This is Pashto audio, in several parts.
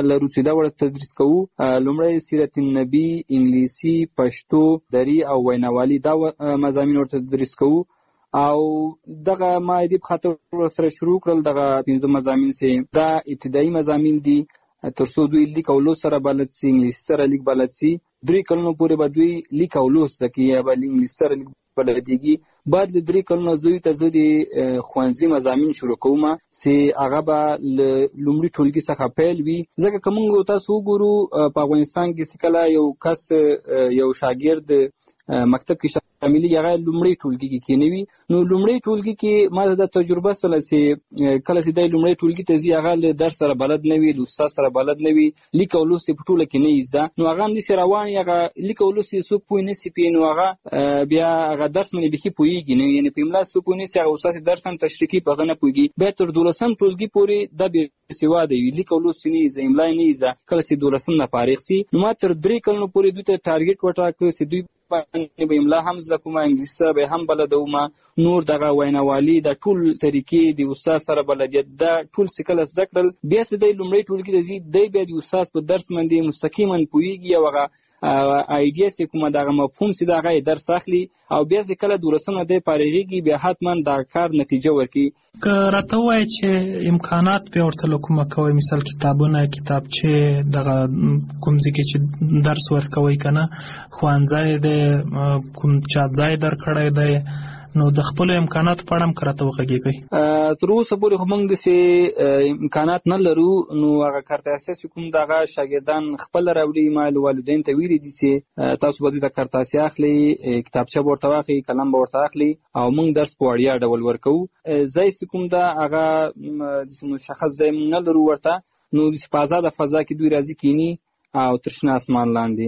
لرو چې دا ورته تدریس کوو. لومړی سیرت النبی، انګلیسي، پښتو، دري او ویناوالي دا مضامین ورته تدریس کوو. او دغه مایدی په خاطر سره شروع کړل. دغه 15 مضامین سي دا ابتدایي مضامین دي ترڅو دوی لیک او لوست سره بلد سي، انګلیسي سره لیک بلد سي. 3 کلونو پورې به دوی لیک او لوست کوي یا به انګلیسي سره لیک بلديږي. بعد له 3 کلونو زوی ته زه د ښوونځي مضامین شروع کوم چې هغه به له لومړي ټولګي څخه پیل وي. ځکه که موږ تاسو وګورو په افغانستان کې چې کله یو کس یو شاګرد مکتب کې شاملي هغه لومړی ټولګي کې کېنوي، نو لومړی ټولګي کې ما د تجربه سره چې کله چې د لومړی ټولګي ته ځي هغه له درس سره بلد نه وي، له استاد سره بلد نه وي، لیک او لوست په ټوله کې نه یزده، نو هغه هم داسې روان هغه لیک او لوست یې څوک پوه نه سي پې، نو هغه بیا هغه درس باندې بیخي پوهېږي نه، یعنې په املا څوک پوه نه سي، هغه استاد درس هم تشریح کوي په هغه نه پوهېږي. بیا تر 12 ټولګي پورې دا بېسواده وي، لیک او لوست نه یزده، املا نه یزده. کله چې 12 نه فارغ سي نو ما تر 3 کلونو پورې دوی ته ټارګېټ وټاکه چې دوی باندې به املا هم زده کوم، انګلیسي به هم بلدوم، نور دغه ویناوالي د ټول طریقې د استاد سره بلدیت دا ټول څه کله زده کړل. بیا چې دی لومړی ټولګي ته ځي دی بیا د استاد په درس باندې مستقیما پوهېږي او هغه ایډیا چې کومه دغه مفهوم چې د هغه درس اخلي او بیا چې کله 12 نه دی فارغېږي بیا حتما دا کار نتیجه ورکوي. که راته ووایې چې امکانات بیا ورته له کومه کوئ، مثال کتابونه، کتابچې، دغه کوم ځای کې چې درس ورکوئ که نه، ښوونځی دی، کوم چاپ ځای درکړی دی، نو د خپلو امکاناتو په اړه هم که راته وغږېږئ. تر اوسه پورې خو موږ داسې امکانات نه لرو، نو هغه کارت اساسي کوم دغه شاګردان خپله راوړي. ما والدین ته ویلي دي چې تاسو به دوی ته کارت اساسي اخلي، کتابچه به ورته واخلي، قلم به ورته اخلي او موږ درس په وړیا ډول ورکوو. ځای چې کوم ده هغه داسې مشخص ځای موږ نه لرو ورته، نو داسې په ازاده فضا کې دوی راځي کینی او ترشنه اسمان لاندې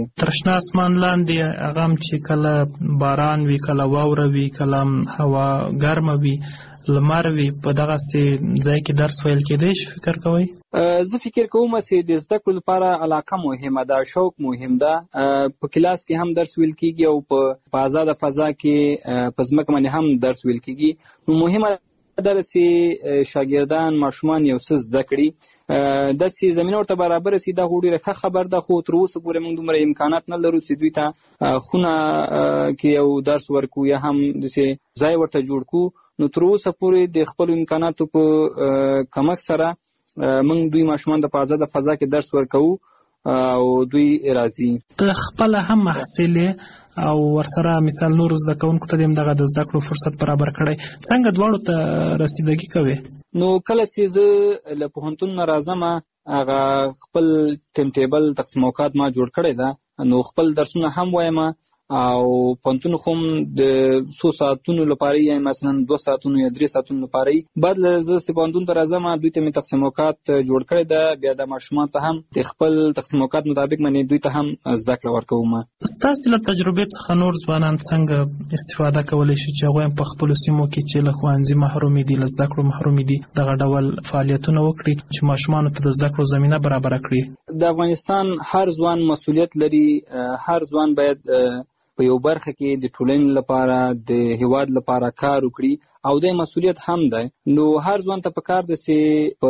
هغه هم چې کله باران وي، کله واوره وي، کله هوا ګرمه وي، لمر وي، په دغسې ځای کې درس ویل کېدی شي؟ فکر کوئ؟ زه فکر کوم چې د زده کړو لپاره علاقه مهمه ده، شوق مهم ده. په کلاس کې هم درس ویل کېږي او په ازاده فضا کې په ځمکه باندې هم درس ویل کېږي. نو مهمه ده چې شاګردان ماشومان یو څه زده کړي، داسې زمینه ورته برابره سي. دا خو ډېره ښه خبر ده، خو تر اوسه پورې موږ دومره امکانات نه لرو چې دوی ته خونه کې یو درس ورکو یا هم داسې ځای ورته جوړ کړو. نو تر اوسه پورې د خپلو امکاناتو په کمک سره موږ دوی ماشومان د په ازاده فضا کې درس ورکوو او دوی راځي. ته خپله هم محصل او ورسره مثال نور زده کوونکو ته دغه د زده کړو فرصت برابر کړی، څنګه دواړو ته رسیدګي کوې؟ نو کله چې زه له پوهنتون نه راځم هغه خپل ټیم ټیبل تقسیم اوقات ما جوړ کړی ده، نو خپل درسونه هم وایم او پوهنتون خو د 100 ساعتونو لپاره یا مثلا 2 ساعتونو یا 3 ساعتونو لپاره بعد زه چې پوهنتون ته راځم دوی ته مې تقسیم اوقات جوړ کړی ده. بیا د ماشومان ته هم د خپل تقسیم اوقات مطابق باندې دوی ته هم زده کړه ورکوم. ستاسې له تجربې څخه نور ځوانان څنګه استفاده کولی شي چې هغوی هم په خپلو سیمو کې چې له ښوونځي محرومې دي، له زده کړو محرومې دي، دغه ډول فعالیتونه وکړي چې ماشومانو ته د زده کړو زمینه برابره کړي؟ د افغانستان هر ځوان مسؤلیت لري، هر ځوان باید په یو برخه کې د ټولنې لپاره د هیواد لپاره کار وکړي او د مسؤلیت هم ده. نو هر ځوان ته پکار ده چې په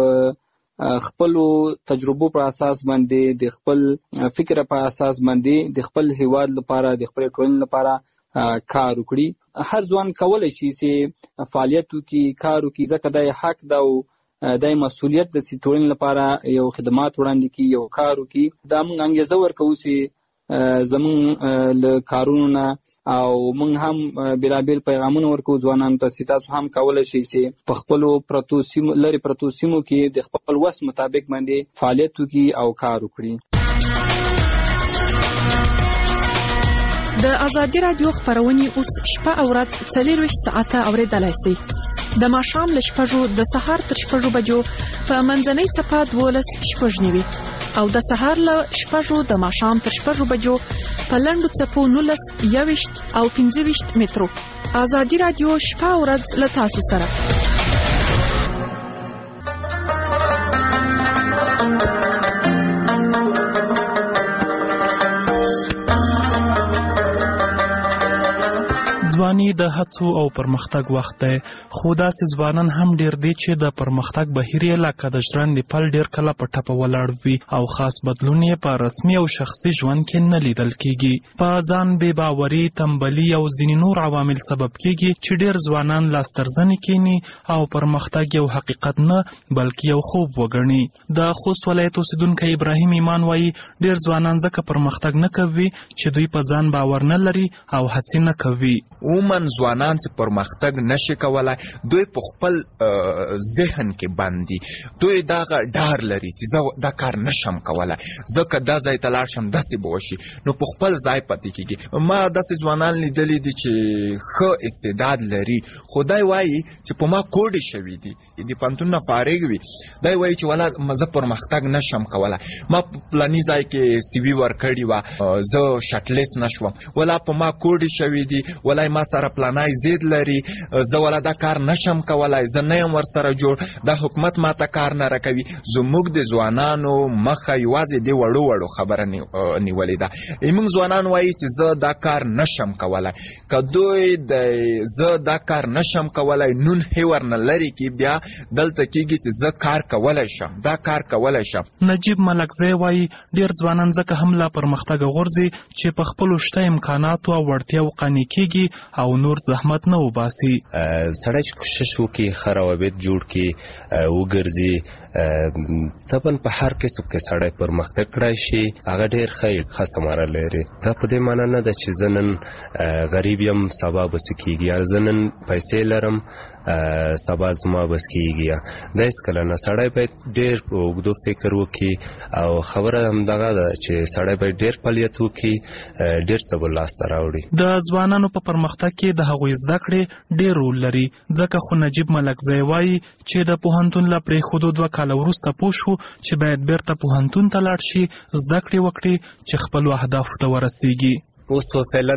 خپلو تجربو پر اساس باندې، د خپل فکر په اساس باندې د خپل هیواد لپاره، د خپل ټولنې لپاره کار وکړي. هر ځوان کولی شي چې فعالیت وکړي، کار وکړي، ځکه دا حق ده او دا مسؤلیت ده چې ټولنې لپاره یو خدمات وړاندې کړي، یو کار وکړي. دا موږ انګېزه ورکوو چې زمون له کارونو نه او موږ هم بېلابېل پیغامونه ورکوو ځوانانو ته چې تاسو هم کولی شئ چې په خپلو لرې پرتو سیمو کې د خپل وس مطابق باندې فعالیت وکړي او کار وکړي. د ازادي راډیو خپرونې اوس شپه او ورځ 24 ساعته اورېدلای شئ. د ماښام له 6 د سهار تر 6 بجو په منځنۍ څپه 12:09 او د سهار له 6 د ماښام تر 6 بجو په لنډو څپو 19 21 او 25 مترو. ازادي راډیو شپه او ورځ له تاسو سره. ځواني د هڅو او پرمختګ وخت دی، خو داسې ځوانان هم ډېر دي چې د پرمختګ بهیر یې لکه د ژرندې پل ډېر کله په ټپه ولاړ وي او خاص بدلون یې په رسمي او شخصي ژوند کې نه لیدل کېږي. په ځان بې باوري، تنبلي او ځینې نور عوامل سبب کېږي چې ډېر ځوانان لاسترزنې کیني او پرمختګ یو حقیقت نه بلکې یو خوب وګڼي. د خوست ولایت اوسیدونکی ابراهیم ایمان وایي ډېر ځوانان ځکه پرمختګ نه کوي چې دوی په ځان باور نه لري او هڅې نه کوي. عموما ځوانان چې پرمختګ نشي کولای دوی په خپل ذهن کې بند دي. دوی دغه ډار لري چې زه دا کار نشم کولای، ځکه دا ځای ته لاړ شم داسې به وشي، نو په خپل ځای پاتې کېږي. ما داسې ځوانان لیدلي دي چې ښه استعداد لري، خو دی وایي چې په ما کوډې شوي دي، د پوهنتون نه فارغ وي، دی وایي چې ولا زه پرمختګ نشم کولای، ما په پلاني ځای کې سی وي ورکړې وه، زه شټلیست نشوم، ولا په ما کوډې شوي دي، ولا ما سره پلانای زید لري، زه ولا دا کار نشم کولای، زه نه یم ورسره جوړ، دا حکومت ما ته کار نه راکوي. زموږ د ځوانانو مخه یوازې د وړو وړو خبره نیولې ده. موږ ځوانان وایي چې زه دا کار نشم کولای. که دوی زه دا کار نشم کولای نون هیور نه لري کې بیا دلته کېږي چې زه کار کولی شم، دا کار کولی شم. نجیب ملکزی وایي ډېر ځوانان ځکه هم لا پرمختګ غورځي چې په خپلو شته امکاناتو او وړتیاو قانع کېږي او نور زحمت نه وباسي. سړی چې کوشش وکړي ښه روابط جوړ کړي وګرځي، طبعا په هر کسب کې سړی پرمختګ کړی شي، هغه ډېر ښه ثمره لري. دا په دې معنا نه ده چې زه نن غریب یم سبا به څه کېږي، یا زه نن پیسې لرم سبا زما بس کېږي. دا هېڅکله نه. سړی باید ډېر په اوږدو فکر وکړي او خبره همدغه ده چې سړی باید ډېر فعالیت وکړي، ډېر څه به لاسته راوړي. د ځوانانو په پرمختګ کې د هغوی زده کړې ډېر رول لري، ځکه خو نجیب ملکزی وایي چې د پوهنتون له پرېښودو 2 کاله وروسته پوه شو چې باید بیرته پوهنتون ته لاړ شي، زده کړې وکړي چې خپلو اهدافو ته ورسیږي. اوس فعلا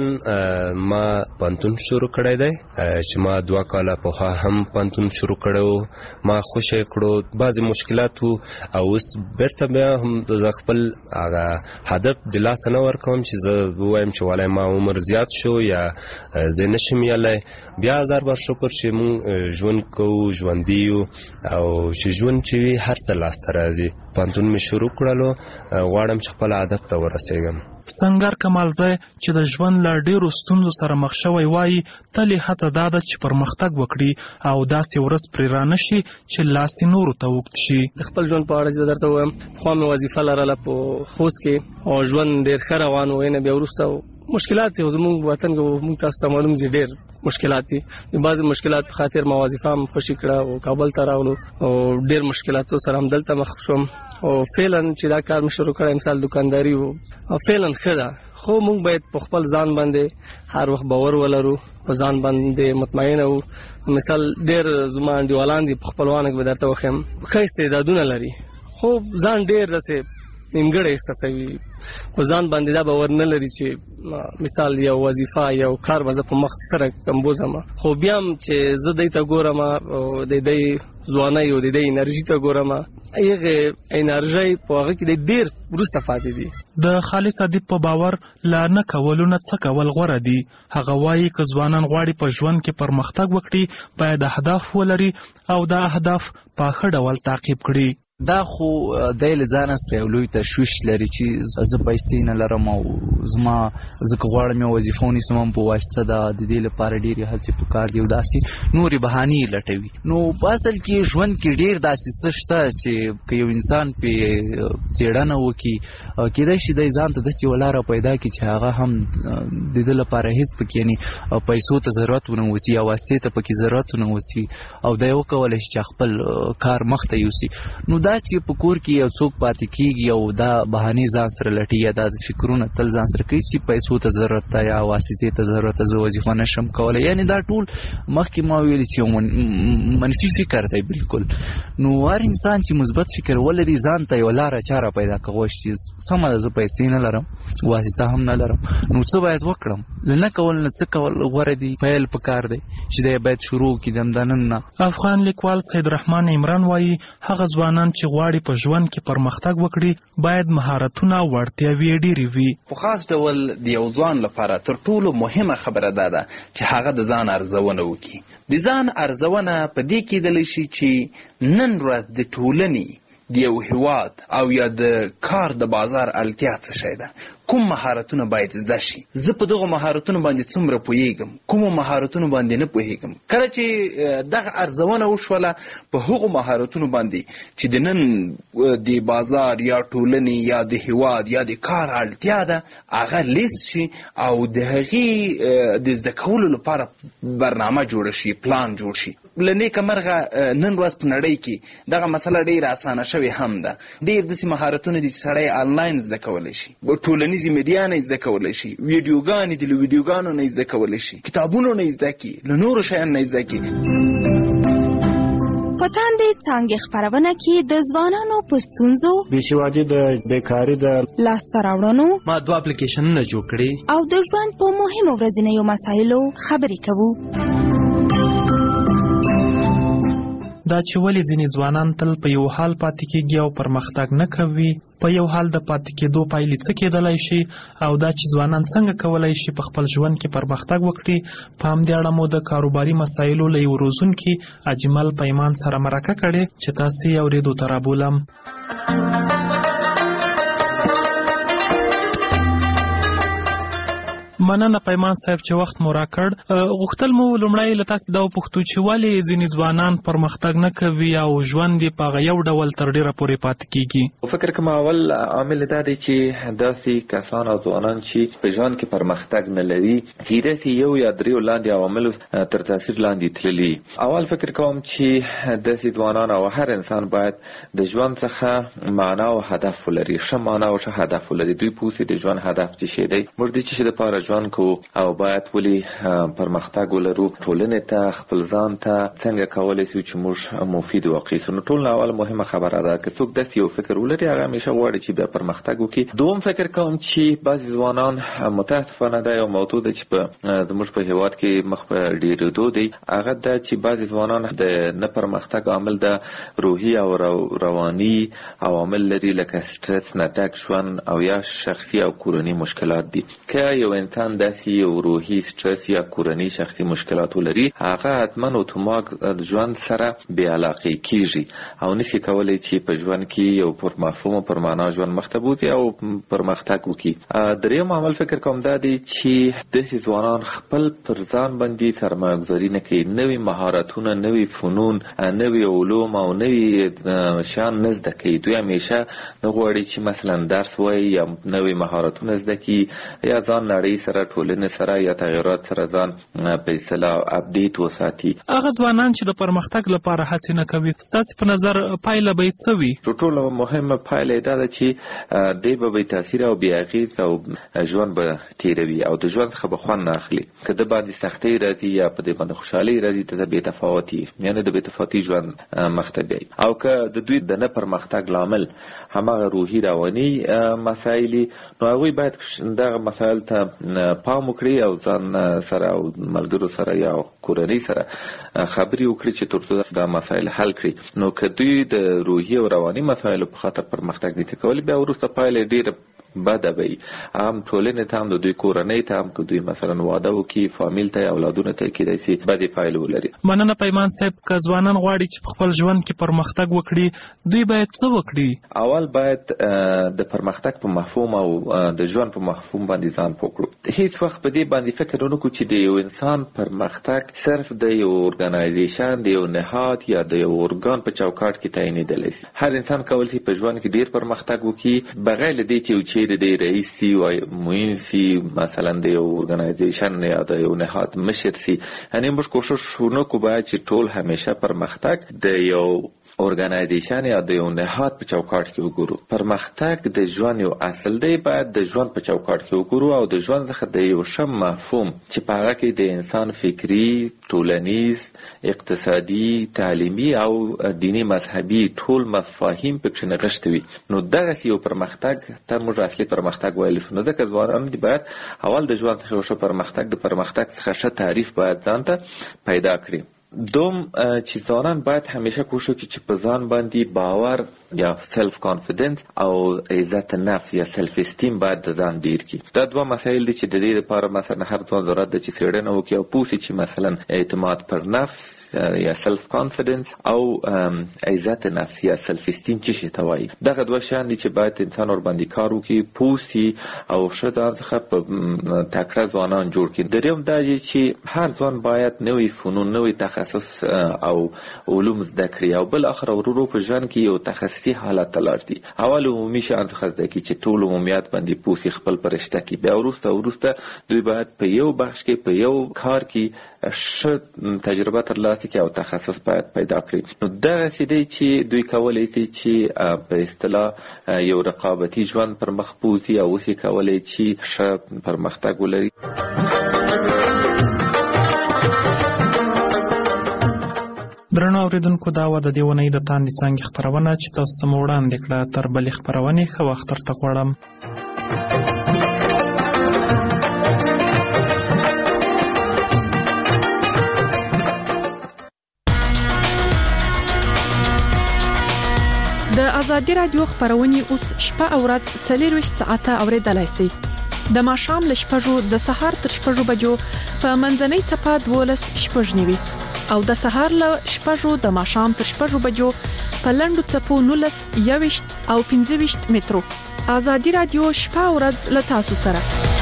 ما پوهنتون شروع کړی دی چې ما 2 کاله پوهه هم پوهنتون شروع کړی، ما خوشی کړو، بعضې مشکلات وو او اوس بیرته بیا هم د خپل هغه هدف د لاسه نه ورکوم چې زه ووایم چې والای ما عمر زیات شو یا زه نشم یلی. بیا هزار بار شکر چې مونږ ژوند کوو، ژوندي یو او چې ژوند چې وي هر څه لاسته راځي. پوهنتون مې شروع کړلو، غواړم چې خپل هدف ته ورسېږم. سنگر کمالزی چې د ژوند له ډېرو ستونزو سره مخ شوی وایي تل یې هڅه دا ده چې پرمختګ وکړي او داسې ورځ پرې رانه شي چې لاس یې نورو ته اوږد شي. د خپل ژوند په اړه چې درته ووایم، پخوا مې وظیفه لرله په خوست کې او ژوند ډېر ښه روان و. نه بیا وروسته مشکلات دي، زموږ وطن کې موږ تاسو ته معلوم دي ډېر مشکلات دي. د بعضې مشکلات په خاطر ما وظیفه هم خوشي کړه او کابل ته راغلو او ډېر مشکلاتو سره هم دلته مخ شوم او فعلا چې دا کار مې شروع کړی مثال دکانداري و او فعلا ښه ده، خو موږ باید په خپل ځان باندې هر وخت باور ولرو، په ځان باندې مطمئنه وو. مثال ډېر زما انډیوالان دي په خپلوانو کې به درته وښیم ښه استعدادونه لري، خو ځان ډېر داسې نیمګړی احساسوي، په ځان باندې دا باور نه لري چې مثال یو وظیفه یو کار به زه په مخ سره کمبوزم. خو بیا هم چې زه دی ته ګورم او د دی ځوانۍ او د دی انرژي ته ګورم، هغه انرژي په هغه کې ډېر وروسته پاتې دي. د خالص ادیب په باور لا نه کولو نه څه کول غوره دي. هغه وایي که ځوانان غواړي په ژوند کې پرمختګ وکړي باید اهداف ولري او دا اهداف په ښه ډول تعقیب کړي. دا خو دی له ځانه سره یو لوی تشویش لري چې زه پیسې نه لرم او زما ځکه غواړم یو وظیفه ونیسم هم په واسطه د دې لپاره ډېرې هڅې پکار دي او داسې نورې بهانې یې لټوي. نو په اصل کې ژوند کې ډېر داسې څه شته چې که یو انسان پې څېړنه وکړي کېدای شي دی ځان ته داسې یوه لاره پیدا کړي چې هغه هم د ده لپاره هېڅ پکې یعنې پیسو ته ضرورت ونه اوسي یا واسطې ته پکې ضرورت ونه اوسي او دی وکولی شي چې خپل کار مخته یوسي. نو دا چې په کور کې یو څوک پاتې کېږي او دا بهانې ځان سره لټي یا دا فکرونه تل ځان سره کوي چې پیسو ته ضرورت ده یا واسطې ته ضرورت ده، زه وظیفه نشم کولی، یعنې دا ټول مخکې ما ویلي چې یو منفي فکر دی بالکل. نو هر انسان چې مثبت فکر ولري ځان ته یوه لاره چاره پیدا کولی چې سمه ده زه پیسې نه لرم، واسطه هم نه لرم، نو څه باید وکړم؟ له نه کول نه څه کول غوره دي، پیل پکار دی چې دی باید شروع کړي د همدا نن نه. افغان لیکوال سید رحمان عمران وایي هغه ځوانان چې غواړي په ژوند کې پرمختګ وکړي باید مهارتونه او وړتیاوې ډېرې وي. په خاص ډول د یو ځوان لپاره تر ټولو مهمه خبره ده چې هغه د ځان ارزونه وکړي. د ځان ارزونه په دې کېدلی شي چې نن ورځ د ټولنې د یو هیواد او یا د کار د بازار اړتیا څه شی ده، کوم مهارتونه باید زده شي، زه په دغه مهارتونو باندې څومره پوهیږم، کومو مهارتونو باندې نه پوهیږم. کله چې دغه ارزونه وشوله په هغو مهارتونو باندې چې د نن د بازار یا ټولنې یا د هیواد یا د کار اړتیا ده هغه لیست شي او د هغې د زده کولو لپاره برنامه جوړه شي، پلان جوړ شي. له نیکه مرغه نن ورځ په نړۍ کې دغه مسله ډېره اسانه شوې هم ده. ډېر داسې مهارتونه دي چې سړی آنلاین زده کولی شي، ټولنیزې میډیا نه زده کولی شي، ویډیوګانې دي له ویډیوګانو نه زده کولی شي، کتابونو نه زده کړي، له نورو شیانو نه زده کړي. په تاندې څانګې خپرونه کې د ځوانانو په ستونزو، بېسوادي د بیکاري د لاسته راوړنو، ما 2 اپلیکیشنونه جوړ کړي او د ژوند په مهمو ورځنیو مسایلو خبرې کوو. دا چې ولې ځینې ځوانان تل په یو حال پاتې کېږي او پرمختګ نه کوي، په یو حال د پاتې کېدو پایلې څه کېدلی شي، او دا چې ځوانان څنګه کولی شي په خپل ژوند کې پرمختګ وکړي. په همدې اړه مو د کاروباري مسایلو له یو روزونکي اجمل پیمان سره مرکه کړې چې تاسې یې اورېدو ته رابولم. مننه پیمان صاحب چې وخت مو راکړ. غوښتل مو لومړی له تاسې دا وپوښتو چې ولې ځینې ځوانان پرمختګ نه کوي او ژوند یې په هغه یو ډول تر ډېره پورې پاتې کېږي. فکر کوم اول عامل دا دی چې داسې کسان او ځوانان چې په ژوند کې پرمختګ نه لري هیرسي یو یا دریو لاندې عواملو تر تاثیر لاندې تللي. اول فکر کوم چې داسې ځوانان او هر انسان باید د ژوند څخه معنا او هدف ولري، ښه معنا او ښه هدف ولري. دوی پوهیږي د ژوند هدف څه شی دی، موږ د څه لپاره ژوند کوو او باید ولې پرمختګ ولرو، ټولنې ته خپل ځان ته څنګه کولی شو چې موږ مفید واقع سو. نو ټول اول مهمه خبره ده که څوک داسې یو فکر ولري هغه همیشه غواړي چې بیا پرمختګ وکړي. دوم فکر کوم چې بعضې ځوانان متاسفانه دا یو موضوع ده چې زموږ په هیواد کې مخ په ډېرېدو دی، هغه ده چې بعضې ځوانان د نه پرمختګ عامل د روحي او رواني عوامل لري لکه سټرس نه ډک ژوند او یا شخصي او کورني مشکلات دي. که یو انسان داسې یو روحي سټرس یا کورني شخصي مشکلات ولري هغه حتما اتومات د ژوند سره بې علاقې کېږي او نشي کولی چې په ژوند کې یو پر مفهوم او پر معنا ژوند مخ ته بوځي او پرمختګ وکړي. دریم عامل فکر کوم دا دی چې داسې ځوانان خپل پر ځان باندې سرمایه‌ګذاري نه کوي، نوي مهارتونه، نوي فنون، نوي علوم او نوي شیان نه زده کوي. دوی همیشه نه غواړي چې مثلا درس وایي یا نوي مهارتونه زده کړي یا ځان نړۍ سره ټولنې سره یا تغیرات سره ځان په اصطلاح اپډیټ وساتي. هغه ځوانان چې د پرمختګ لپاره هڅې نه کوي ستاسې په نظر پایله به یې څه وي؟ تر ټولو مهمه پایله یې دا ده چې دی به بې تاثیره او بې اغېز او ژوند به تېروي او د ژوند څخه به خوند نه اخلي. که د باندې سختۍ راځي یا په دې باندې خوشحالۍ راځي ته بې تفاوتي یعنې د بې تفاوتي ژوند مخ ته بیایي. او که د دوی د نه پرمختګ لامل هماغه روحي رواني مسایل نو هغوی باید دغه مسایل ته پام وکړي او ځان سره او ملګرو سره یا کورنۍ سره خبرې وکړي چې ترڅو دا مسایل حل کړي. نو که دوی د روحي او رواني مسایلو په خاطر پرمختګ نشي کولی بیا وروسته پایله ډېره بده وي، هم ټولنې ته هم د دوی کورنۍ ته هم که دوی مثلا واده وکړي فامیل ته اولادونو ته کېدای شي بدې پایلې ولري. مننه پیمان صاحب. که ځوانان غواړي چې په خپل ژوند کې پرمختګ وکړي دوی باید څه وکړي؟ اول باید د پرمختګ په مفهوم او د ژوند په مفهوم باندې ځان پوه کړو. هیڅ وخت په دې باندې فکر ونه کړو چې د یو انسان پرمختګ صرف د یو ارګنایزیشن د یو نهاد یا د یو ارګان په چوکاټ کې تعینېدلی شي. هر انسان کولی شي په ژوند کې ډېر پرمختګ وکړي بغیر له دې چې یو د رئیس سی و معین سی مثلا د یو ارګنایزیشن یا د یو نهاد مشر سی. یعنی موږ کوشش وکړو باید چې ټول همیشه پرمختګ د یو ارګنایزیشن یا د یو نهاد په چوکاټ کې وګورو. پرمختګ د ژوند یو اصل دی، باید د ژوند په چوکاټ کې وګورو او د ژوند څخه د یو ښه مفهوم چې په هغه کې د انسان فکري، ټولنیز، اقتصادي، تعلیمي او دینی مذهبي ټول مفاهیم پکې نغښتي وي. نو دغسې یو پرمختګ ته موږ اصلي پرمختګ ویلی شو. نو ځکه ځوانان دي باید اول د ژوند څخه یو ښه پرمختګ د پرمختګ څخه ښه تعریف باید ځان ته پیدا کړي. دوم چې ځوانان باید همیشه کوشش وکړي چې په ځان باندې باور یا سلف کانفیډنس او عزت نفس یا سلف استیم باید د ځان ډیر کړي. دا دوه مسایل دي چې د دې لپاره مثلا هر ځوان ضرورت ده چې څېړنه وکړي او پوه شي چې مثلا اعتماد پر نفس یا سلف کانفیډنس او عزت نفس یا سلف استیم څه شي ته وایي. دغه دوه شیان دي چې باید انسان ور باندې کار وکړي، پوه شي او ښه ځان څخه په تکړه ځوانان جوړ کړي. دریم دا چې هر ځوان باید نوي فنون، نوي تخصص او علوم زده کړي او بل اخر ورو په ژوند کې یو تخصصي حالت ته لاړ شي. اول عمومي شیان څخه زده کړي چې ټول عمومیات باندې پوه شي، خپل پرشته کړي. بیا وروسته دوی باید په یو بخش کې په یو کار کې ښه تجربه ترلاسه کړي او تخصص باید پیدا کړي. نو دغسې دی چې دوی کولی شي چې په اصطلاح یو رقابتي ژوند پر مخ بوځي او اوس یې کولی چې ښه پرمختګ ولري. درنو اوریدونکو، دا وه د دې اونۍ د تاندې څانګې خپرونه چې تاسو ته مو وړاندې کړه. تر بلې خپرونې ښه وخت درته غواړم. د ازادي رادیو خپرونې اوس شپه او ورځ 24 ساعته اوریدلای شئ. د ماښام له 6 د سهار تر 6 بجو په منځنۍ څپه 12:09 او د سهار له 6 د ماښام تر 6 بجو په لنډو څپو 19 21 او 25 مترو. ازادي رادیو شپه او ورځ له تاسو سره.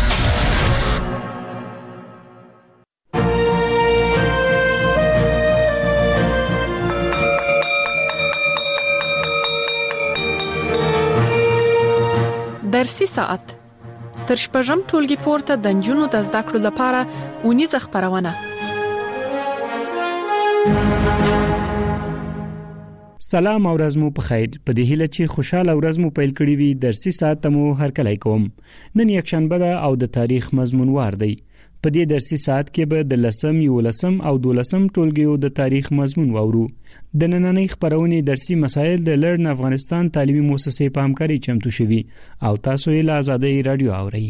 درسي ساعت تر شپږم ټولګي پورته د نجونو د زده کړو لپاره اونیزه خپرونه. سلام او ورځ مو په خیر. په دې هیله چې خوشاله ورځ مو پیل کړی وي. درسي ساعت مو هرکلی کوم. نن یکشنبه ده او د تاریخ مضمون وار دی. په دې درسي ساعت کې به د 10 11 او 12 ټولګیو د تاریخ مضمون واورو. د نننۍ خپرونې درسي مسایل د لرن افغانستان تعلیمي مؤسسې په همکاري چمتو شوي او تاسو یې له آزادۍ رادیو اورئ.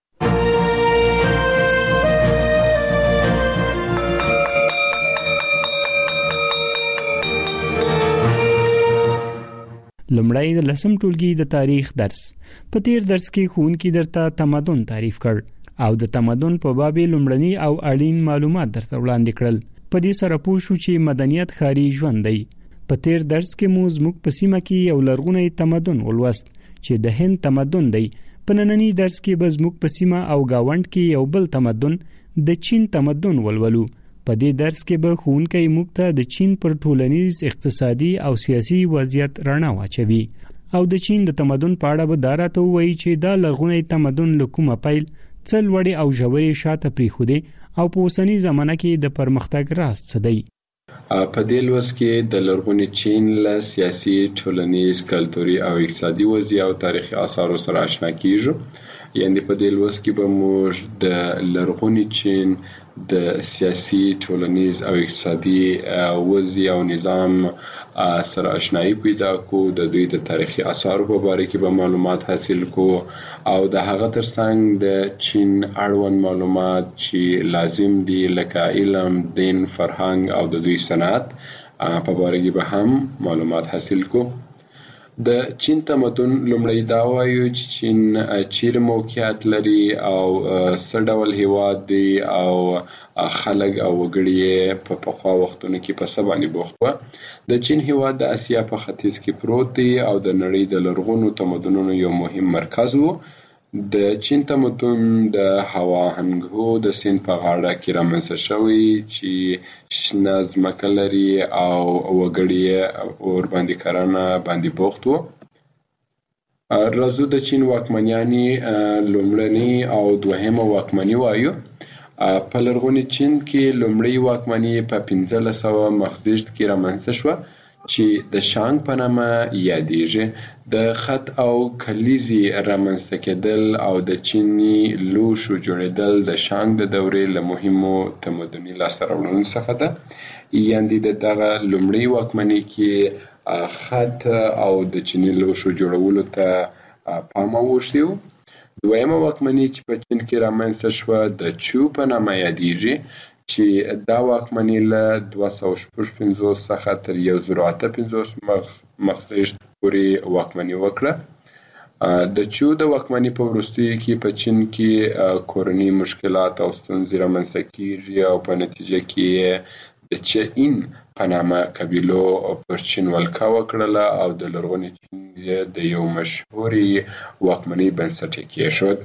لومړی د 10 ټولګي د تاریخ درس. په تیر درس کې ښوونکي درته تمدن تعریف کړ او د تمدن په باب لومړني او اړین معلومات درته وړاندې کړل. په دې سره پوه شو چې مدنیت ښاري ژوند دی. په تیر درس کې مو زموږ په سیمه کې یو لرغونی تمدن ولوست چې د هند تمدن دی. په ننني درس کې به زموږ په سیمه او گاوند کې یو بل تمدن د چین تمدن ولولو. په دې درس کې به ښوونکی موږ ته د چین پر ټولنیز، اقتصادي او سیاسي وضعیت رڼا واچوي او د چین د تمدن په اړه به دا راته ووایي چې دا لرغونی تمدن له کومه پیل څه لوړې او ژورې شاته پرېښودې او په اوسني زمانه کې د پرمختګ راز څه دی. په دې لوست کې د لرغوني چین له سیاسي، ټولنیز، کلتوري او اقتصادي وضعیت او تاریخي آثارو سره آشنا کیږو. یعنې په دې لوست کې به موږ د لرغوني چین د سیاسي، ټولنیز او اقتصادي وضعیت او نظام سره آشنایی پیدا کو. د دوی د تاریخي آثارو په باره کې به معلومات حاصل کو او د هغه ترڅنګ د چین اړوند معلومات چې لازم دي لکه علم، دین، فرهنګ او د دوی صنعت په باره کې به هم معلومات حاصل کو. د چین تمدن لومړی دا وایو چې چین چیرې موقعیت لري او څه ډول هیواد دی او خلک او وګړي په پخوا وختونو کې په څه باندې بوخت وو. د چین هیواد د اسیا په ختیځ کې پروت دی او د نړۍ د لرغونو تمدنونو یو مهم مرکز وو. د چین تمدن د هوا هنګهو د سیند په غاړه کې رامنځته شوی چې شنه ځمکه لري او وګړي ورباندې کرنه باندې بوخت وو. راځو د چین واکمنیانې لومړني او دوهمه واکمني وایو. په لرغوني چین کې لومړی واکمني په 1500 مخزیږد کې رامنځته شوه چې د شانګ په نامه یادېږي. د خط او کلیزې رامنځته کېدل او د چیني لوښو جوړېدل د شانګ د دورې له مهمو تمدني لاسته راوړنو څخه ده. یعنې د دغه لومړۍ واکمنۍ کې خط او د چیني لوښو جوړولو ته پام اوښتی و. دویمه واکمنۍ چې په چین کې رامنځته شوه د چو په نامه یادېږي چې دا واکمني له 255 څخه تر 1058 مخزیشت پورې واکمني وکړه. د چو د واکمني په وروستیو کې په چین کې کورني مشکلات او ستونزې رامنځته کیږي او په نتیجه کې د چین په نامه قبیلو پر چین ولکه وکړله او د لرغوني چین د یو مشهورې واکمنۍ بنسټ یې کېښود.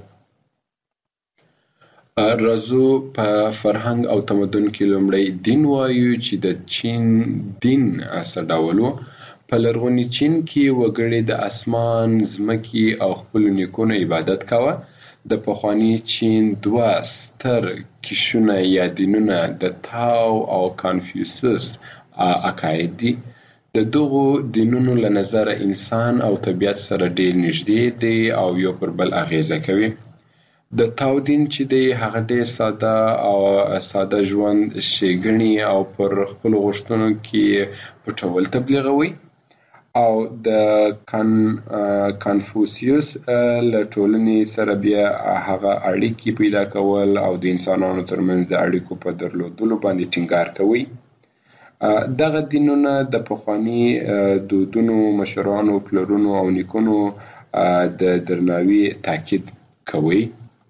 راځو په فرهنګ او تمدن کې لومړی دین وایو چې د چین دین څه ډول و. په لرغوني چین کې وګړي د اسمان، ځمکې او خپلو نیکونو عبادت کاوه. د پخواني چین دوه ستر کیشونه یا دینونه د تاو او کانفیوسس عقاید دي. د دغو دینونو له نظره انسان او طبیعت سره ډېر نږدې دی او یو پر بل اغیزه کوي. د تاو دین چې دی هغه ډېر ساده ژوند ښېګڼې او پر خپلو غوښتنو کې پټول تبلیغوي، او د کانفوسیوس له ټولنې سره بیا هغه اړیکې پیدا کول او د انسانانو ترمنځ د اړیکو په درلودلو باندې ټینګار کوي. دغه دینونه د پخواني دودونو، مشرانو، پلرونو او نیکونو د درناوي تاکید کوي.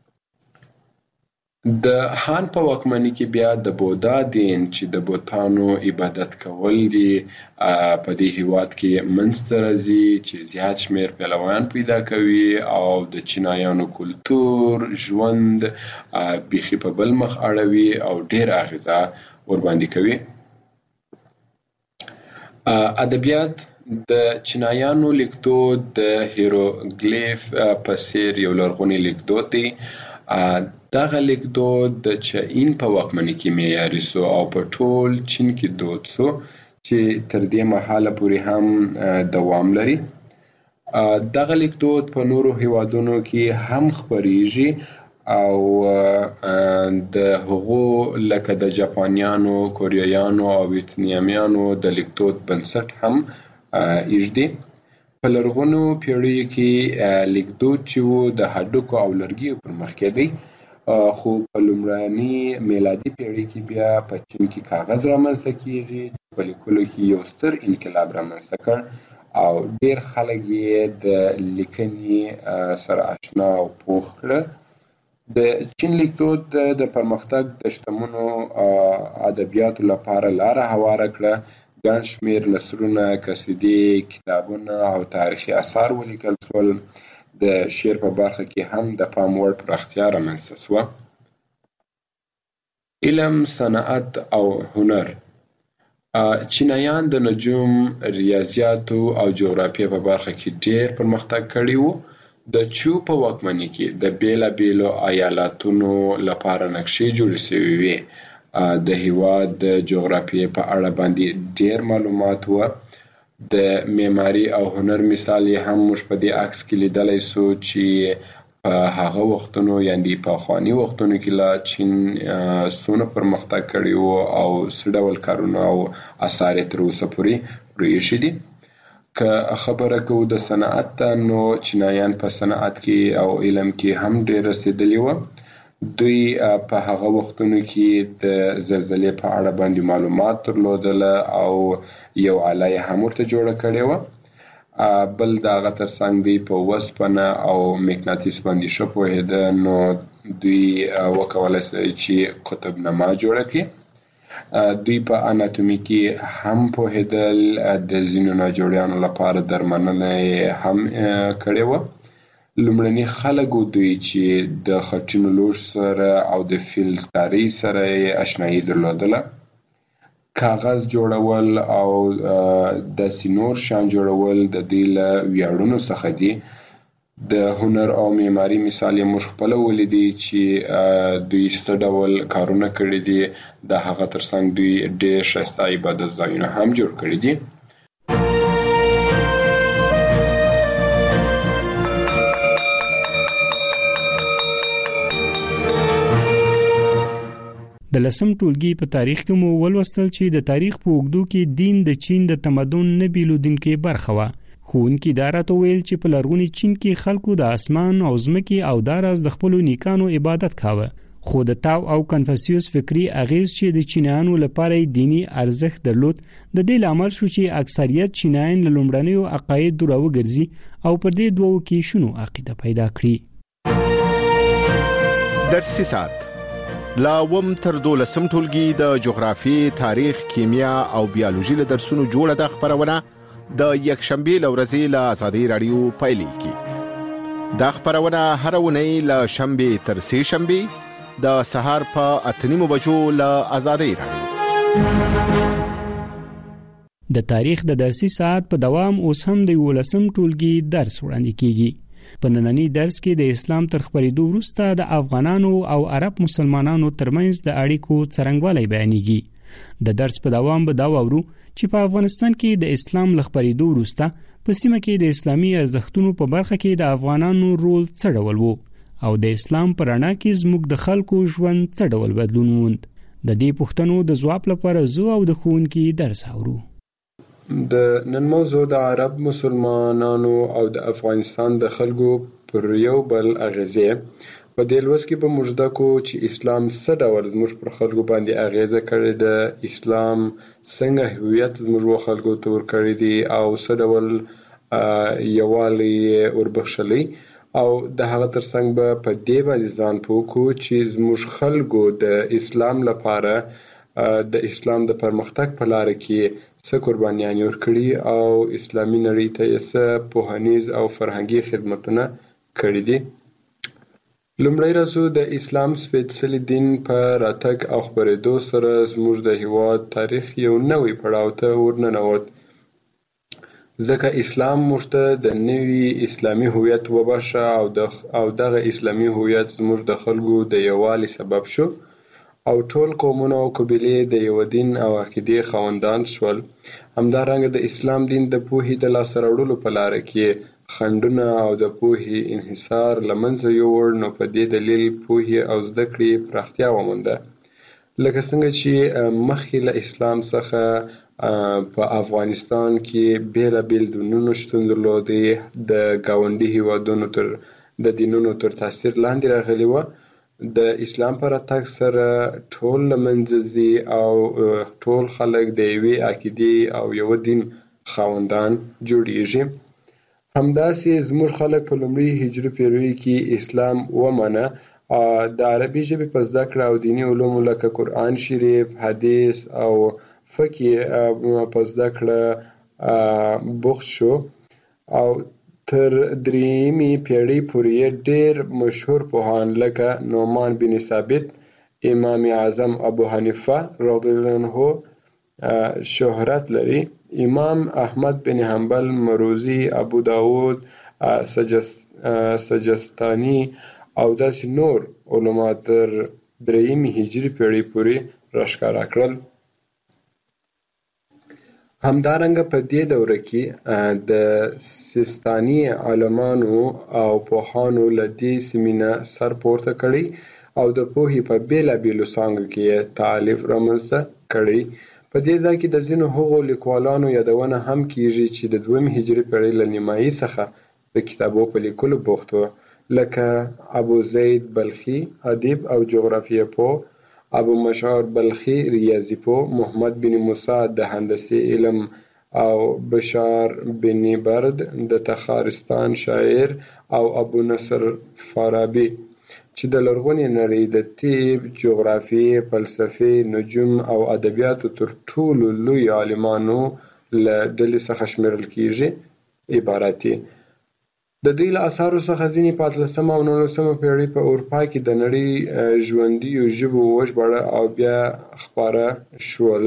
د هان په واکمنۍ کې بیا د بودا دین چې د بوتانو عبادت کول دي په دې هیواد کې منځته راځي، چې زیات شمیر پیروان پیدا کوي او د چینایانو کلتور، ژوند بیخي په بل مخ اړوي او ډېر اغیزه ورباندې کوي. ادبیات د چینایانو لیکدود د هیروګلیف په څیر یو لرغونی لیکدود دی. دغه لیکدود د چین په واکمنۍ کې معیاري سو او په ټول چین کې دود سو چې تر دې مهاله پورې هم دوام لري. دغه لیکدود په نورو هیوادونو کې هم خپریږي او د هغو لکه د جاپانیانو، کوریایانو او ویتنامیانو د لیکدود بنسټ هم ایږدي. په لرغونو پیړیو کې لیکدود چې و د هډوکو او لرګیو پر مخ کېدی، خو په لومړني میلادي پیړۍ کې بیا په چین کې کاغذ رامنځته کیږي چې په لیکلو کې یو ستر انقلاب رامنځته کړ او ډېر خلک یې د لیکنې سره آشنا او پوه کړل. د چین لیکدود د پرمختګ د شتمنو ادبیاتو لپاره لاره هواره کړه. ګڼ شمېر نثرونه، قصیدې، کتابونه او تاریخي اثار ولیکل شول. د شعر په برخه کې هم د پام وړ پراختیا رامنځته شوه. علم، صنعت او هنر. چینایان د نجوم، ریاضیاتو او جغرافیې په برخه کې ډېر پرمختګ کړی و. د چو په واکمنۍ کې د بیلابیلو ایالاتونو لپاره نقشې جوړې شوې وې. د هیواد د جغرافیې په اړه باندې ډېر معلومات و. د معماري او هنر مثال یې هم موږ په دې عکس کې لیدلی سو چې په هغه وختونو یعنې په پخواني وختونو کې لا چین څومره پرمختګ کړی و او څه ډول کارونه او اثار یې تر اوسه پورې پرېښي دي. که خبره کوو د صنعت ته، نو چینایان په صنعت کې او علم کې هم ډېر رسېدلي وه. دوی په هغه وختونو کې د زلزلې په اړه باندې معلومات درلودله او یو آله یې هم ورته جوړه کړې وه. بل د هغه ترڅنګ دوی په وسپنه او مقناطیس باندې ښه پوهېده، نو دوی وکولی شي چې قطبنما جوړه کړي. دوی په اناتومي کې هم پوهېدل، د ځینو ناجوړیانو لپاره درملنه یې هم کړې وه. لومړني خلک دوی چې د خټینو لوښو سره او د فلزکارۍ سره یې اشنایي درلودله. کاغذ جوړول او داسې نور شیان جوړول د دوی له ویاړونو څخه دي. د هنر او معماري مثال یې موږ خپله ولیدی چې دوی څه ډول کارونه کړي دي. د هغه ترڅنګ دوی ډېر ښایسته عبادت ځایونه هم جوړ کړي دي. د لسم ټولګي په تاریخ کې مو ولوستل چې د تاریخ په اوږدو کې دین د چین د تمدن نه بیلودونکې برخه وه. ښوونکي دا راته ویل چې په لرغوني چین کې خلکو د اسمان او ځمکې او داراز د خپلو نیکانو عبادت کاوه، خو د تاو او کنفوسیوس فکری اغیز چې د چینایانو لپاره دینی ارزښت درلود د دې لامل شو چې اکثریت چینایان له لومړنیو عقاید راوګرځي او پر دې دوو کې شنو عقیده پیدا کړي. درسي سات لا وم تر 12 ټولګي د جغرافي، تاریخ، کیمیا او بیولوژي له درسونو جوړه د خبرونه د یکشنبه لورځي له آزادۍ رادیو پایلیږي. دا خبرونه هر ونی له شنبه تر سه شنبه د سهار په 8:30 بجو له آزادۍ رادیو. د تاریخ د درسي ساعت په دوام اوس هم د 11 ټولګي درس وړاندې کیږي. په نننی درس کې د اسلام تر خپرېدو وروسته د افغانانو او عرب مسلمانانو ترمنځ د اړیکو څرنګوالی بیانېږي. د درس په دوام به دا واورو چې په افغانستان کې د اسلام له خپرېدو وروسته په سیمه کې د اسلامي ارزښتونو په برخه کې د افغانانو رول څه ډول وو او د اسلام په رڼا کې زموږ د خلکو ژوند څه ډول بدلون وموند. د دې پوښتنو د ځواب لپاره زه او د ښوونکي درس اورو. د نن موضوع د عرب مسلمانانو او د افغانستان د خلکو پر یو بل اغیزه. په دې لوست کې به موږ زده کوو چې اسلام څه ډول زموږ پر خلکو باندې اغیزه کړې ده، اسلام څنګه هویت زموږ خلکو ته ورکړی دی او څه ډول یووالی وربخښلی، او د هغه ترڅنګ به په دې باندې ځان پوه کړو چې زموږ خلکو د اسلام لپاره د اسلام د پرمختګ په لار کې څه قربانیان ورکړي او اسلامي نړۍ ته یې څه پوهنیز او فرهنګي خدمتونه کړي دي. لومړی راځو د اسلام سپېڅلي دین په راتګ او خپرېدو سره زموږ د هېواد تاریخ یو نوی پړاو ته ورننوت، ځکه اسلام موږ ته د نوي اسلامي هویت وبښه او دغه اسلامي هویت زموږ د خلکو د یووالي سبب شو او ټول قومونه او قبیلې د یو دین او عقیدې خاوندان شول. همدارنګه د اسلام دین د پوهې د لاسته راوړلو په لاره کې خنډونه او د پوهې انحصار له منځه یووړ، نو په دې دلیل پوهې او زده کړې پراختیا ومونده. لکه څنګه چې مخکې له اسلام څخه په افغانستان کې بیلابیل دینونه شتون درلودې، د ګاونډي هیوادونو د دینونو تر تاثیر لاندې راغلي وه. د اسلام پر راتګ سره ټول له منځه ځي او ټول خلک د یوې عقیدې او یو دین خاوندان جوړیږي. همداسې زموږ خلک په لومړي هجري پیړیو کې اسلام ومنه، د عربي ژبې په زده کړه او دیني علومو لکه قرآن شریف، حدیث او فقه په زده کړه بوخت شو او تر درېیمې پیړۍ پورې ډېر مشهور پوهان لکه نعمان بن ثابت، امام اعظم ابو حنیفه رضی الله عنه شهرت لري. امام احمد بن حنبل، مروزی، ابو داود سجستانی او داسې نور علما تر درېیمې هجري پیړۍ پورې راښکاره کړل. همدارنګه په دې دوره کې د سیستاني عالمانو او پوهانو له دې سیمې نه سر پورته کړی او د پوهې په بیلابیلو څانګو کې یې تالیف رامنځته کړی. په دې ځای کې د ځینو هغو لیکوالانو یادونه هم کیږي چې د 2 هجري پیړۍ له نیمایي څخه د کتابو په لیکلو بوخت و، لکه ابو زید بلخي ادیب او جغرافیه پوه، ابو مشعر بلخي ریاضي پوه، محمد بن موسی د هندسې علم او بشار بن برد د تخارستان شاعر او ابو نصر فارابي چې د لرغونې نړۍ د طب، جغرافیې، فلسفې، نجوم او ادبیاتو تر ټولو لوی عالمانو له ډلې څخه شمیرل کیږي عبارت دي. د دوی له اثارو څخه ځینې په 18 او 19 پیړۍ په اروپا کې د نړۍ ژوندیو ژبو وژباړه او بیا خپاره شول.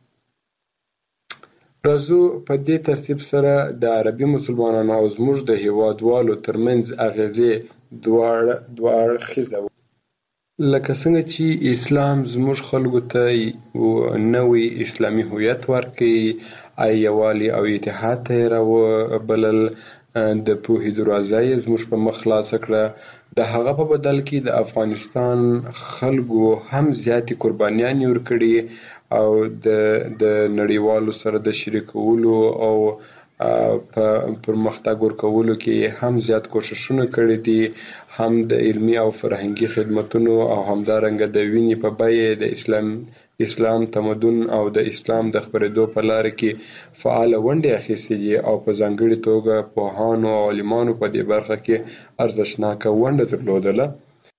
راځو په دې ترتیب سره د عربي مسلمانانو او زموږ د هیوادوالو ترمنځ اغیزې دوه اړخیزه وه. لکه څنګه چې اسلام زموږ خلکو ته نوی اسلامي هویت ورکړي، یووالی او اتحاد ته یې راوبلل، د پوهې دروازه یې زموږ په مخ خلاصه کړه. د هغه په بدل کې د افغانستان خلکو هم زیاتې قربانیانې ورکړي او د نړیوالو سره د شریکولو او په پرمختګ ورکولو کې هم زیات کوششونه کړي دي، هم د علمي او فرهنګي خدماتونو او همدارنګه د وینې په بیه د اسلام تمدن او د اسلام د خپرېدو په لار کې فعال ونډه اخیستې دي او په ځانګړي توګه پوهانو او عالمانو په دې برخه کې ارزښتناکه ونډه درلودله.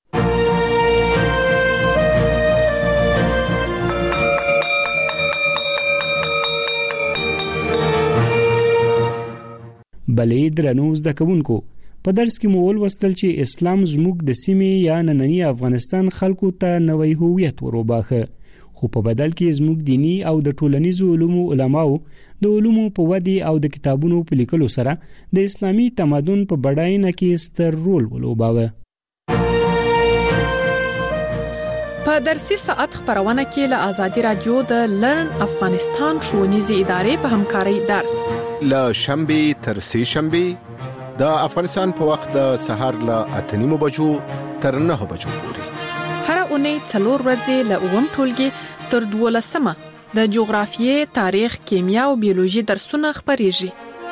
بلې درنو زده کوونکو، په درس کې مو ولوستل چې اسلام زموږ د سیمې یا نننی افغانستان خلکو ته نوی هویت وروباخه، خو په بدل کې زموږ دینی او د ټولنیزو علومو علماو د علومو په ودې او د کتابونو په لیکلو سره د اسلامي تمدن په بډاینه کې ستر رول ولوباوه. په درسي ساعت خبرونه کې له آزادي رادیو د لرن افغانستان ښوونیزې ادارې په همکارۍ درس له شنبه تر سه شنبه د افغانستان په وخت د سهار له 8:30 بجو تر 9 بجو پورې هر اونۍ 4 ورځې له اوم ټولګي تر 12 د جغرافیې، تاریخ، کیمیا او بیولوژي درسونه خبريږي.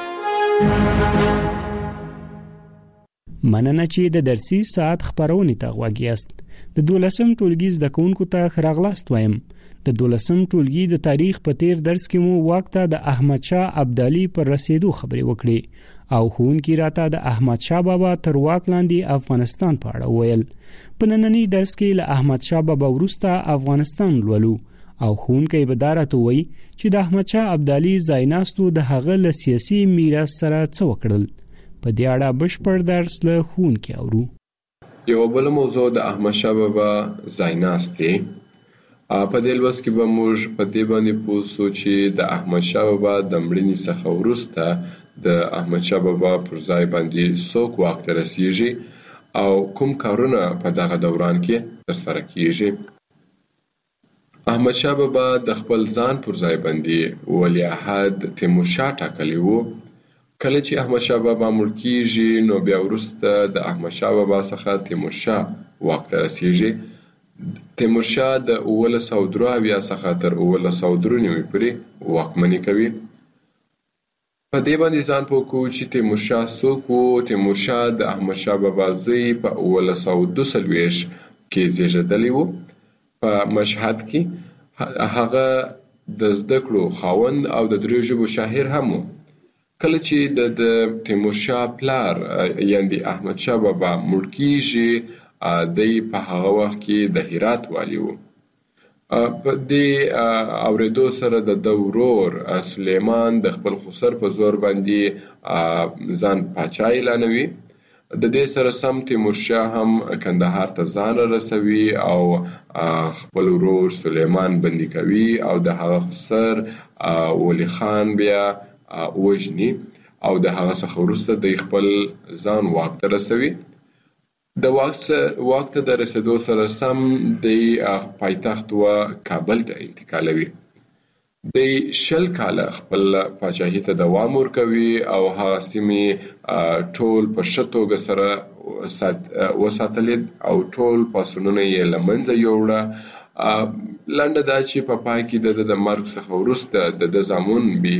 مننه چې د درسي ساعت خبرونه ته غوږ یاست. د 12م ټولګي زده کوونکو ته خراغلاست وایم. د 12م ټولګي د تاریخ په تیر درس کې مو وخت د احمد شاه ابدالي پر رسیدو خبرې وکړې او ښوونکي راته د احمد شاه بابا تر واک لاندې افغانستان په اړه ویل. په نننی درس کې له احمد شاه بابا وروسته افغانستان لولو او ښوونکی به دا راته وایي چې د احمد شاه ابدالي ځایناستو د هغه له سیاسي میراث سره څه وکړل. په دې اړه بشپړ درس له ښوونکي اورو. یو بل موضوع د احمد شاه بابا ځایناست دی. په دې لوست کې به موږ په دې باندې پوه شو چې د احمد شاه بابا د مړینې څخه وروسته د احمد شاه بابا پر ځای باندې څوک واک ته رسیږي او کوم کارونه په دغه دوران کې ترسره کیږي. احمد شاه بابا د خپل ځان پر ځای باندې ولیعهد تیمورشاه ټاکلی وو. کله چې احمد شاه بابا مړ کیږي نو بیا وروسته د احمد شاه بابا څخه تیمورشاه واک ته رسیږي. تیمورشاه د 1903 څخه تر 1993 پورې واکمني کوي. په دې باندې ځان پوه کوو چې تیمورشاه څوک وو. تیمورشاه د احمد شاه بابا زوی په 1942 کې زیږیدلی وو. په مشهد کې هغه د زده کړو خاوند او د 3 ژبو شاعر هم وو. کله چې د تیمورشاه پلار یعنی احمد شاه بابا مړ کیږي دی په هغه وخت کې د هرات والی وو. په دې اوریدو سره د ورور سلیمان د خپل خسر په زور باندې ځان پاچا اعلانوي. د دې سره سم تیمورشاه هم کندهار ته ځان رسوي او خپل ورور سلیمان بندي کوي او د هغه خسر ولی خان بیا وژني او د هغه څخه وروسته د خپل ځان واک ته رسوي. د واک ته د رسیدو سره سم د پایتخت و کابل ته انتقالوي. د 20 کاله خپل پاچاهي ته دوام ورکوي او هغه سیمې ټول په ښه توګه سره وساتلې او ټول پاڅونونه یې له منځه یوړه. لنډه دا چې په پای کې د مرګ څخه وروسته د زامن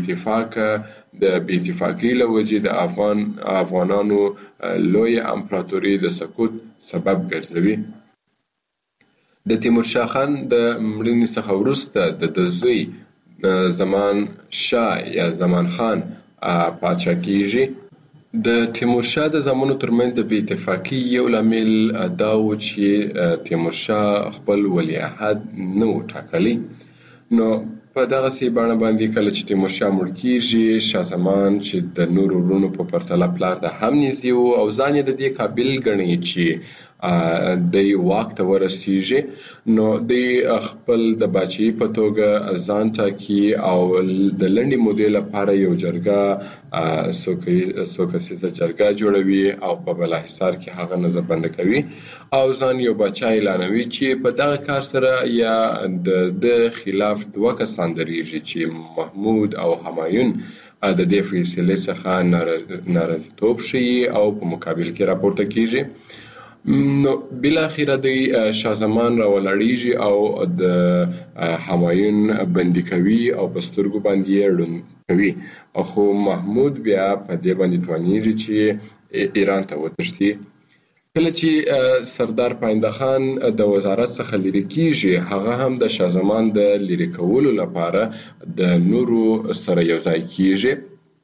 بې اتفاقۍ له وجې د افغانانو لوی امپراتوري د سقوط سبب ګرځوي. د تیمورشاه خان د مړینې څخه وروسته د زوی زمان شاه یا زمان خان پاچا کیږي. د تیمورشاه د زامنو ترمنځ د بې اتفاقۍ یو لامل دا و چې تیمورشاه خپل ولیعهد نه و ټاکلی. نو په دغسې بڼه باندې کله چې تیمورشاه مړ کیږي، شاه زمان چې د نورو وروڼو په پرتله پلار ته هم نږدې و او ځان یې د دې قابل ګڼي چې دی واک ته ورسیږي، نو دی خپل د باچایي په توګه ځان ټاکي او د لنډې مودې لپاره یو جرګه څو کسیزه جرګه جوړوي او په بالاحصار کې هغه نظربنده کوي او ځان یو باچا اعلانوي چې په دغه کار سره یا د خلاف 2 کسان درېږي چې محمود او همایون د دې فیصلې څخه ناراضیتوب ښیي او په مقابل کې راپورته کیږي. نو بالاخره د شاه زمان راولاړیږي او د همایون بندي کوي او په سترګو باندې کوي. خو محمود بیا په دې باندې توانیږي چې ایران ته وتښتي. کله چې سردار پاینده خان د وزارت څخه لرې کیږي، هغه هم د شاه زمان د لرې کولو لپاره د نورو سره یو ځای کیږي.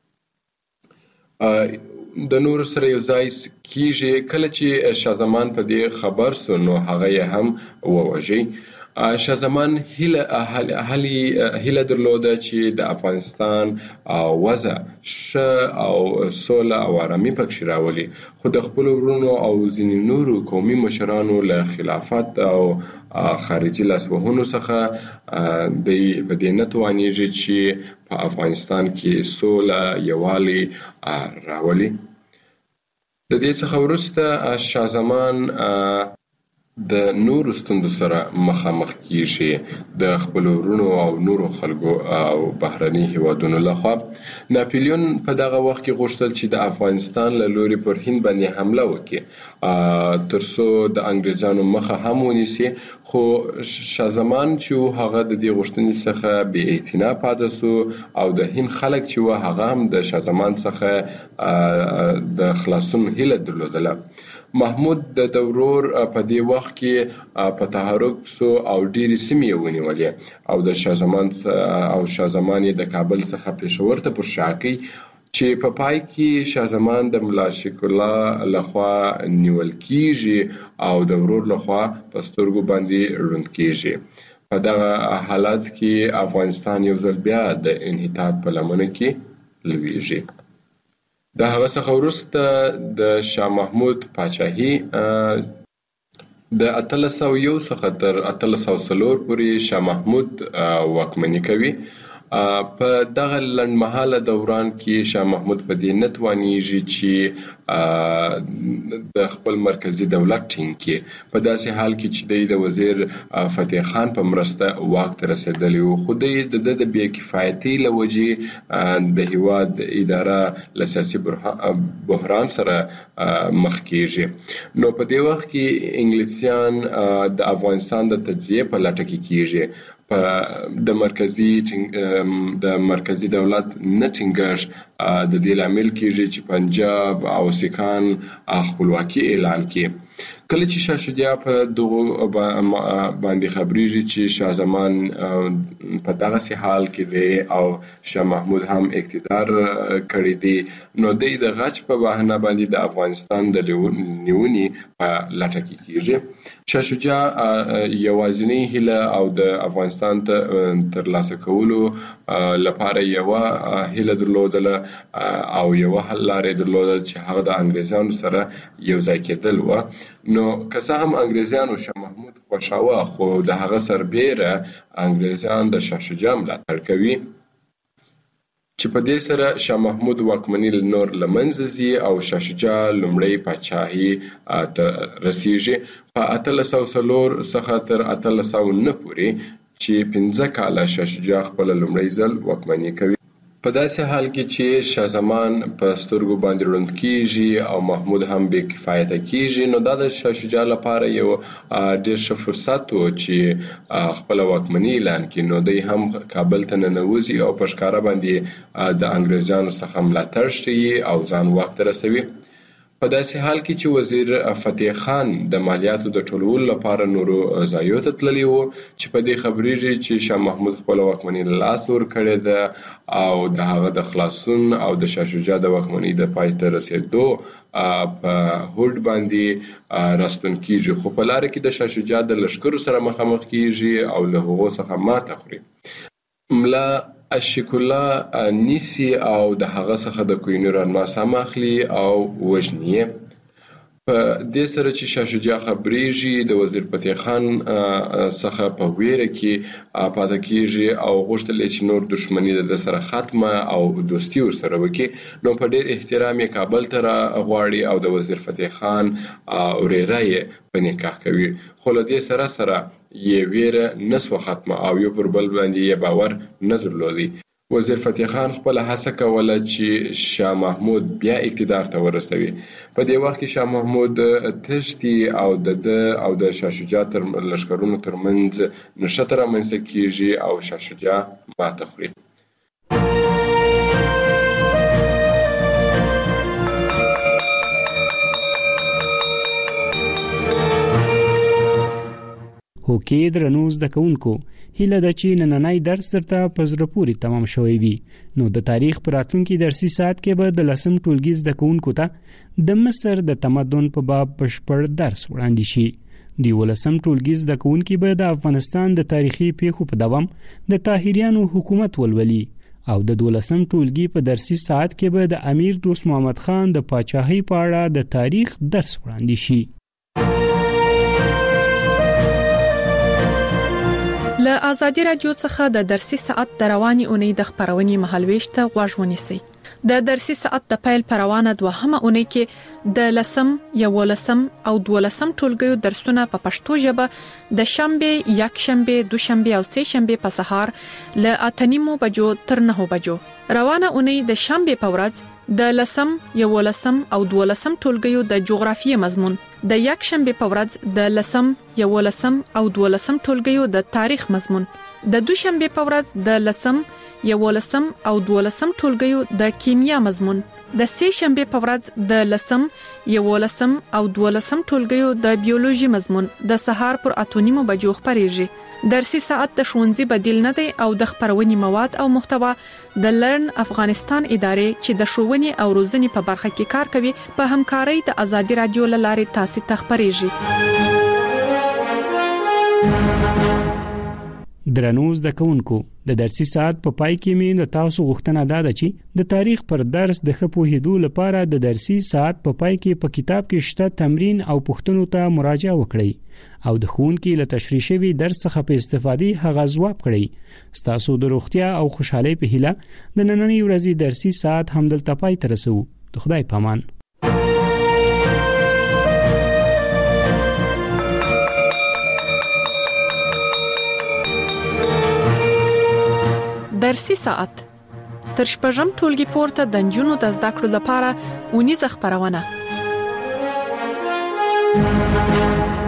کله چې شاه زمان په دې خبر سو نو هغه یې هم ووژي. شاه زمان هیله درلوده چې د افغانستان وضع ښه او سوله او آرامي پکې راولي، خو د خپلو ورونو او ځینې نورو قومي مشرانو له خلافت او خارجي لاسوهنو څخه دوی په دې نه توانیږي چې په افغانستان کې سوله یووالی راولي. د دې څخه وروسته شاه زمان د نورو ستونزو سره مخامخ کیږي د خپلو ورونو او نورو خلکو او بهرني هیوادونو لخوا. ناپلیون په دغه وخت کې غوښتل چې د افغانستان له لوري پر هند باندې حمله وکړي ترڅو د انګریزانو مخه هم ونیسي، خو شاه زمان چې هغه د دې غوښتنې څخه بې اعتنا پاتې سو او د هند خلک چې و هغه هم د شاه زمان څخه د خلاصون هیله درلودله. محمود د ورور په دې وخت کې په تحرک سو او ډېرې سیمې یې ونیولې او د شاه زمان یې د کابل څخه پېښور ته پر شا کړ، چې په پای کې شاه زمان د ملا شیخ الله لخوا نیول کیږي او د ورور لخوا په سترګو باندې ړوند کیږي. په دغه حالت کې افغانستان یو ځل بیا د انحطاط په لمنه کې لویږي. د هغه څخه وروسته د شاه محمود پاچاهي د 1801 څخه تر 1804 پورې شاه محمود واکمني کوي. په دغه لنډمهاله دوران کې شاه محمود په دې نه توانیږي چې د خپل مرکزي دولت ټینګ کړي، په داسې حال کې چې دی د وزیر فتح خان په مرسته واک ته رسېدلی و، خو دی د بې کفایتۍ له وجې د هیواد اداره له سیاسي بحران سره مخ کیږي. نو په دې وخت کې انګلیسیان د افغانستان د تجزیې په لټه کې کیږي. د مرکزي دولت نه ټینګښت د دې لامل کیږي چې پنجاب او سیکان خپلواکي اعلان کړي. کله چې شاه شجاع په دغه باندې خبرېږي چې شاه زمان په دغسې حال کې دی او شاه محمود هم اقتدار کړی دی، نو دی د غچ په بهانه باندې د افغانستان د نیونې په لټه کې کیږي. شاه شجاع یوازینۍ هیله او د افغانستان ته ترلاسه کولو لپاره یوه هیله درلودله او یوه حل لاره درلودله چې هغه د انګریزانو سره یو ځای کېدل و. نو که څه هم انګریزانو شاه محمود خوښاوه، خو د هغه سربیره انګریزان د شاه شجاع ملاتړ کوي، چې په دې سره شاه محمود واکمني نور له منځه ځي او شاه شجاع لومړی پاچاهي ته رسیږي. په 1804 څخه تر 1809 پورې چې 15 کاله شاه شجاع خپله لومړی ځل واکمني کوي. په داسې حال کې چې شاه زمان په سترګو باندې ړوند کیږي او محمود هم بې کفایته کیږي، نو دا د شاه شجاع لپاره یو ډېر ښه فرصت و چې خپله واکمني اعلان کړي. نو دی هم کابل ته ننوځي او په ښکاره باندې د انګریزانو څخه ملاتړ ښیي او ځان واک ته رسوي. په داسې حال کې چې وزیر فتح خان د مالیاتو د ټولولو لپاره نورو ځایونو ته تللی و، چې په دې خبرېږي چې شاه محمود خپله واکمني له لاسه ورکړې ده او د هغه د خلاصون او د شاه شجاع د واکمنۍ د پای ته رسېدو په هوډ باندې راستون کیږي. خو په لاره کې د شاه شجاع د لښکرو سره مخامخ کیږي او له هغو څخه ماته خوري. ملا اشیک الله نیسي او د هغه څخه د کوهینور الماس هم اخلي او وژني. په دې سره چې شاه شجاع خبرېږي د وزیر فتح خان څخه په ویره کې پاتې کیږي او غوښتل یې چې نور دښمني د سره ختمه او دوستي ورسره وکړي. نو په ډېر احترام یې کابل ته راغواړي او د وزیر فتح خان ورېره یې په نکاح کوي، خو له دې سره سره یې ویره نه سوه ختمه او یو پر بل باندې یې باور نه درلودی. وزیر فتح خان خپله هڅه کوله چې شاه محمود بیا اقتدار ته ورسوي. په دې وخت کې شاه محمود تښتي او د شاه شجاع تر لښکرونو ترمنځ نښته رامنځته کیږي او شاه شجاع ماته خوري. هوکې درنو زده کوونکو هیله ده چې نننی درس درته په زړه پورې تمام شوی وي. نو د تاریخ په راتلونکي درسي ساعت کې به د 10م ټولګي زده کوونکو ته د مصر د تمدن په باب بشپړ درس وړاندې شي. د 11م ټولګي زده کوونکي به د افغانستان د تاریخي پیښو په دوام د طاهریانو حکومت ولولي او د 12م ټولګي په درسي ساعت کې به د امیر دوست محمد خان د پاچاهۍ په اړه د تاریخ درس وړاندې شي. له آزادي رادیو څخه د درسي ساعت د رواني اونۍ د خبرونې مهالويش ته غوږ ونیسئ. د درسي ساعت د پیل پروانه دوهمه اونۍ کې د 10م، 11م او 12م ټولګیو درسونه په پښتو ژبه د شنبه، یکشنبه، دوشنبه او سه شنبه په سهار له 8:30 بجو تر 9 بجو. روانه اونۍ د شنبه په ورځ د 10م، 11م او 12م ټولګیو د جغرافیې مضمون، د یکشنبه په ورځ د 10م، 11م او 12م ټولګیو د تاریخ مضمون، د دوشنبه په ورځ د 10م، 11م او 12م ټولګیو د کیمیا مضمون، د سه شنبه په ورځ د 10م، 11م او 12م ټولګیو د بیولوژي مضمون د سهار پر 8:30 بجو خبرېږي. درسي ساعت د ښوونځي بدیل نه دی او د خبرونې مواد او محتوا د لرن افغانستان ادارې چې د ښوونې او روزنې په برخه کې کار کوي په همکارۍ د آزادي رادیو لارې تاسو ته خبرېږي. درنو زده کوونکو، د درسي ساعت په پای کې مې د تاسو غوښتنه ده چې د تاریخ پر درس د ښه پوهېدو لپاره د درسي ساعت په پای کې په کتاب کې شته تمرین او پوښتنو ته مراجعه وکړئ او د ښوونکي له تشریح شوي درس څخه په استفادې هغه ځواب کړئ. ستاسو د روغتیا او خوشحالۍ په هیله د نننۍ ورځې درسي ساعت همدلته پای ته رسوو. د خدای په امان. درسي ساعت تر شپږم ټولګي پورته د نجونو د زده کړو لپاره اونیزه خبرونه.